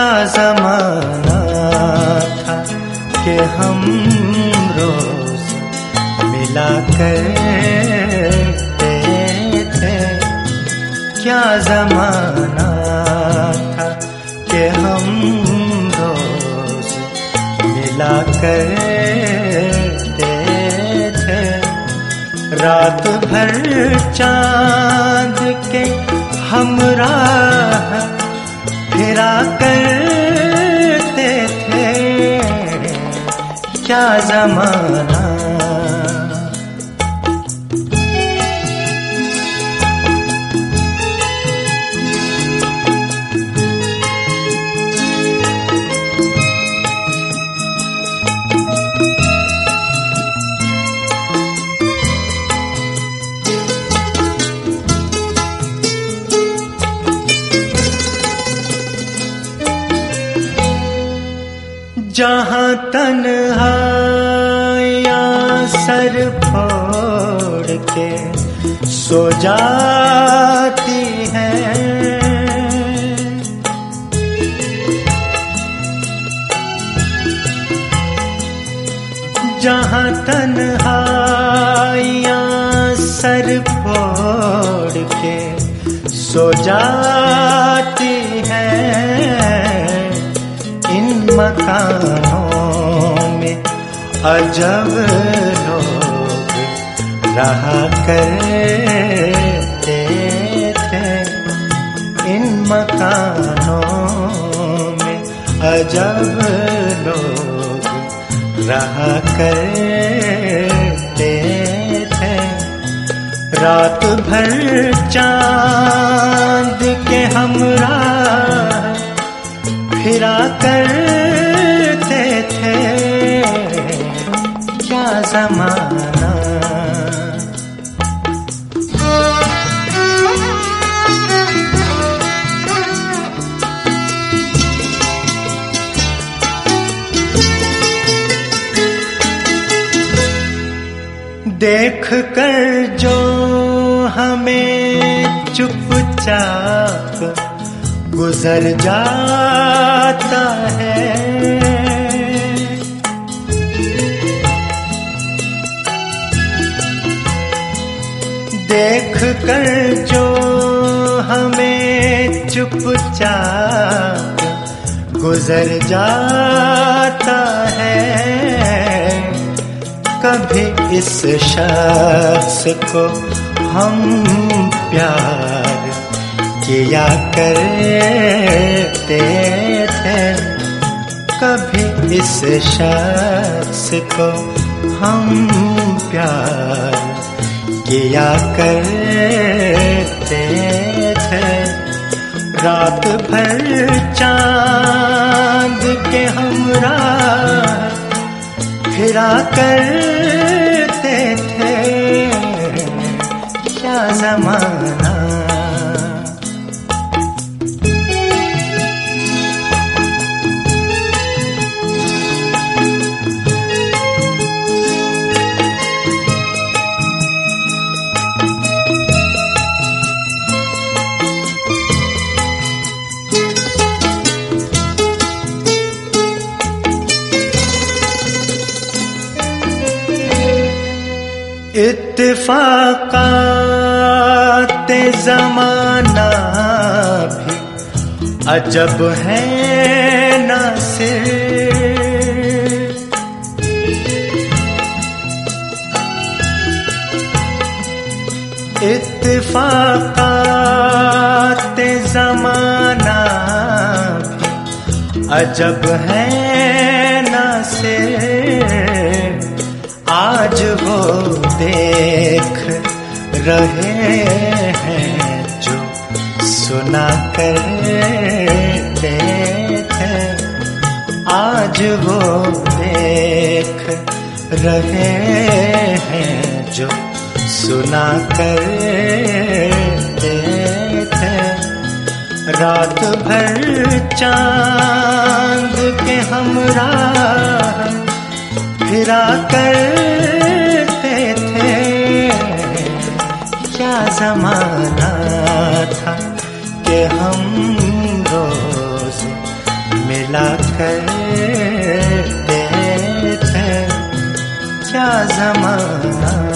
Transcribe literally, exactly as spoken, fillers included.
क्या ज़माना था कि हम रोज मिला करते थे। क्या ज़माना था कि हम रोज मिला करते थे। रात भर चांद के हमराह फिरा करते थे। क्या ज़माना। जहाँ तन्हाइयाँ सर फोड़ के सो जाती हैं, जहाँ तन्हाइयाँ सर फोड़ के सो जाती हैं, इन मकानों में अजब लोग रहा करते थे। इन मकानों में अजब लोग रहा करते थे। रात भर चांद के हमराह फिरा करते थे। क्या ज़माना। देख कर जो हमें चुपचाप गुजर जाता है, देख कर जो हमें चुपचाप गुजर जाता है, कभी इस शख्स को हम प्यार किया करते थे। कभी इस शख्स को हम प्यार किया करते थे। रात भर चांद के हमराह फिरा करते थे। क्या ज़माना। इत्तेफाकाते ज़माना भी अजब है ना सिर्फ, इत्तेफाकाते ज़माना भी अजब है ना सिर्फ। आज वो देख रहे हैं जो सुना करते थे। आज वो देख रहे हैं जो सुना करते थे। रात भर चांद के हमराह फिरा करते थे। क्या ज़माना था कि हम रोज मिला करते थे, क्या ज़माना